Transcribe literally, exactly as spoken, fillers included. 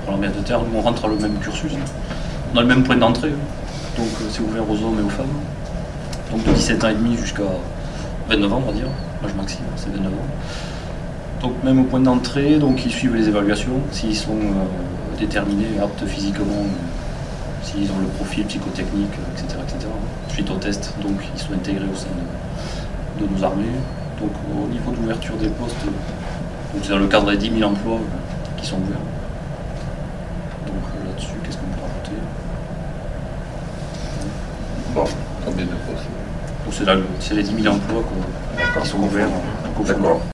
pour l'armée de terre. Nous, on rentre à le même cursus. On a le même point d'entrée. Donc euh, c'est ouvert aux hommes et aux femmes. Donc de dix-sept ans et demi jusqu'à vingt-neuf ans, on va dire. L'âge maximum, c'est vingt-neuf ans. Donc même au point d'entrée, donc ils suivent les évaluations. S'ils sont euh, déterminés, aptes physiquement, s'ils ont le profil psychotechnique, et cetera, et cetera. Suite au test, donc ils sont intégrés au sein de, de nos armées. Donc au niveau de l'ouverture des postes, donc c'est dans le cadre des dix mille emplois euh, qui sont ouverts. Donc euh, là-dessus, qu'est-ce qu'on peut rajouter? Bon, combien de postes? Donc c'est, là, c'est les dix mille emplois qui sont ouverts. D'accord.